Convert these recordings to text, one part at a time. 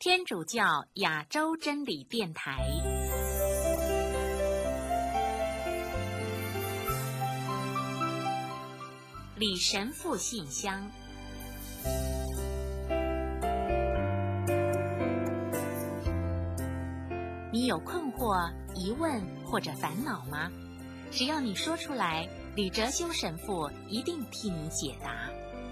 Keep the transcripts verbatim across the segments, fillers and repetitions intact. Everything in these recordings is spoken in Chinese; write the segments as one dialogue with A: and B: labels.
A: 天主教亚洲真理电台。李神父信箱。你有困惑、疑问或者烦恼吗？只要你说出来，李哲修神父一定替你解答。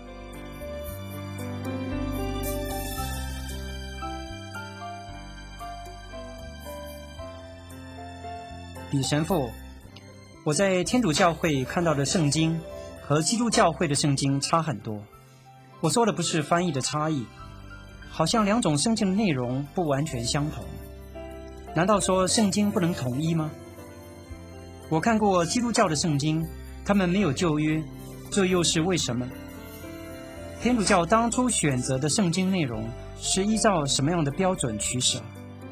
B: 李神父，我在天主教会看到的圣经和基督教会的圣经差很多。我说的不是翻译的差异，好像两种圣经的内容不完全相同。难道说圣经不能统一吗？我看过基督教的圣经，他们没有旧约，这又是为什么？天主教当初选择的圣经内容是依照什么样的标准取舍？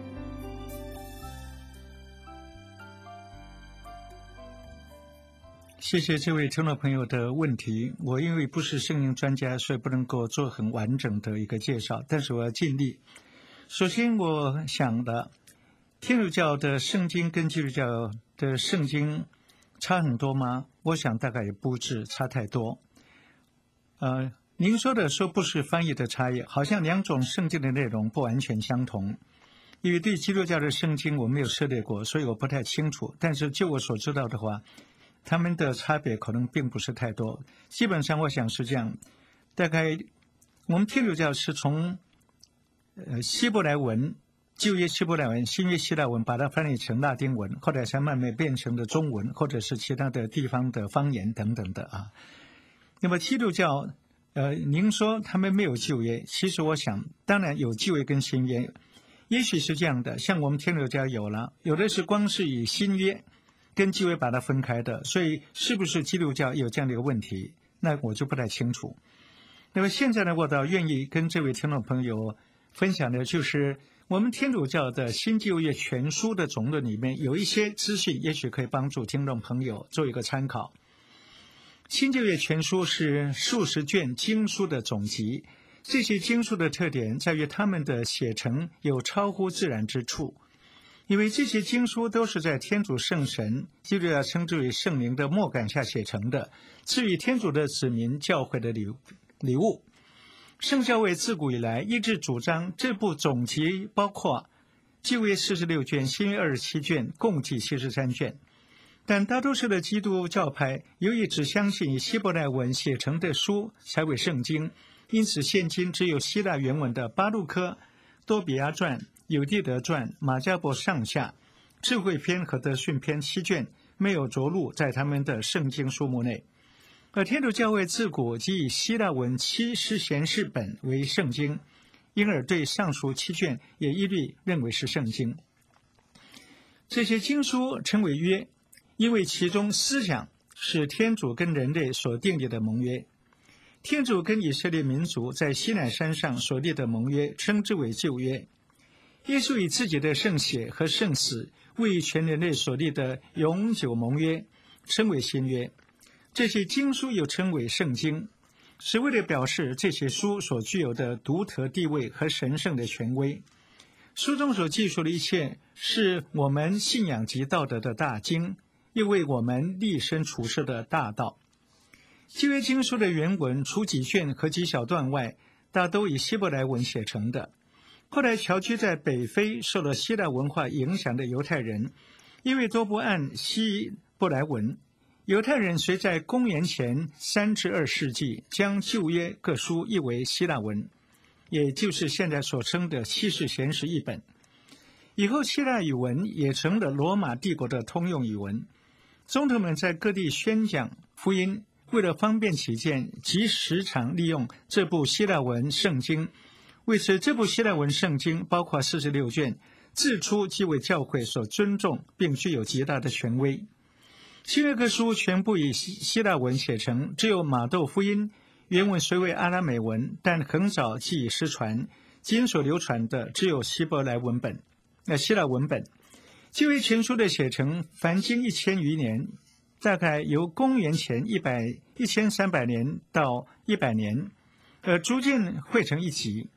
C: 谢谢这位听众朋友的问题。我因为不是圣经专家，所以不能够做很完整的一个介绍，但是我要尽力。首先我想的，天主教的圣经跟基督教的圣经差很多吗？我想大概也不是差太多。呃，您说的说不是翻译的差异，好像两种圣经的内容不完全相同。因为对基督教的圣经我没有涉猎过，所以我不太清楚。但是就我所知道的话，他们的差别可能并不是太多。基本上我想是这样，大概我们天主教是从呃希伯来文、旧约希伯来文、新约希腊文把它翻译成拉丁文，后来才慢慢变成了中文，或者是其他的地方的方言等等的啊。那么基督教呃您说他们没有旧约，其实我想当然有旧约跟新约，也许是这样的，像我们天主教有了，有的是光是以新约跟旧约把它分开的，所以是不是基督教有这样的一个问题，那我就不太清楚。那么现在呢，我倒愿意跟这位听众朋友分享的就是我们天主教的新旧约全书的总论里面有一些资讯，也许可以帮助听众朋友做一个参考。新旧约全书是数十卷经书的总集，这些经书的特点在于他们的写成有超乎自然之处，因为这些经书都是在天主圣神，基督教称之为圣灵的默感下写成的，赐予天主的子民教会的礼礼物。圣教会自古以来一直主张这部总集包括旧约四十六卷、新约二十七卷，共计七十三卷。但大多数的基督教派由于只相信以希伯来文写成的书才为圣经，因此现今只有希腊原文的巴路科、多比亚传、有地德传、马加伯上下、智慧篇和德训篇七卷没有着录在他们的圣经书目内。而天主教会自古即以希腊文七诗贤士本为圣经，因而对上述七卷也一律认为是圣经。这些经书称为约，因为其中思想是天主跟人类所订立的盟约。天主跟以色列民族在西乃山上所立的盟约称之为旧约。耶稣以自己的圣血和圣死为全人类所立的永久盟约称为新约。这些经书又称为圣经，是为了表示这些书所具有的独特地位和神圣的权威。书中所记述的一切是我们信仰及道德的大经，又为我们立身处世的大道。旧约经书的原文除几卷和几小段外，大都以希伯来文写成的。后来侨居在北非受了希腊文化影响的犹太人，因为都不按希伯来文，犹太人虽在公元前三至二世纪将旧约各书译为希腊文，也就是现在所称的七世贤士译本。以后希腊语文也成了罗马帝国的通用语文。宗徒们在各地宣讲福音，为了方便起见，即时常利用这部希腊文圣经。为此，这部希腊文圣经包括四十六卷，自出即为教会所尊重，并具有极大的权威。新约各书全部以希腊文写成，只有马窦福音原文虽为阿拉美文，但很早即已失传，今所流传的只有希伯来文本、呃希腊文本。旧约全书的写成，凡经一千余年，大概由公元前一百一千三百年到一百年，呃，逐渐汇成一集。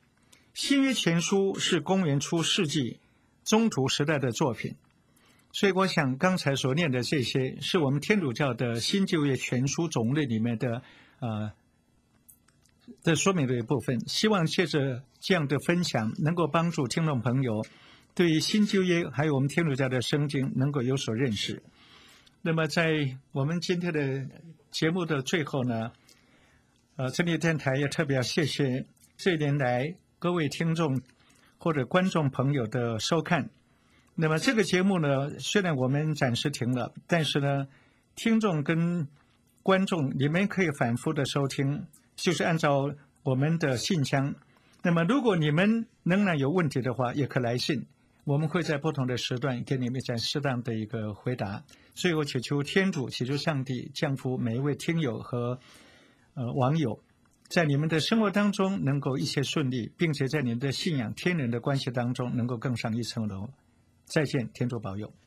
C: 新约全书是公元初世纪中途时代的作品，所以我想刚才所念的这些是我们天主教的新旧约全书种类里面的呃的说明的一部分。希望借着这样的分享能够帮助听众朋友对于新旧约还有我们天主教的圣经能够有所认识。那么在我们今天的节目的最后呢，呃，真理电台也特别要谢谢这一年来各位听众或者观众朋友的收看。那么这个节目呢，虽然我们暂时停了，但是呢，听众跟观众你们可以反复的收听，就是按照我们的信箱。那么如果你们仍然有问题的话，也可来信，我们会在不同的时段给你们在适当的一个回答。所以我祈求天主，祈求上帝降福每一位听友和呃网友，在你们的生活当中能够一切顺利，并且在你们的信仰天人的关系当中能够更上一层楼。再见，天主保佑。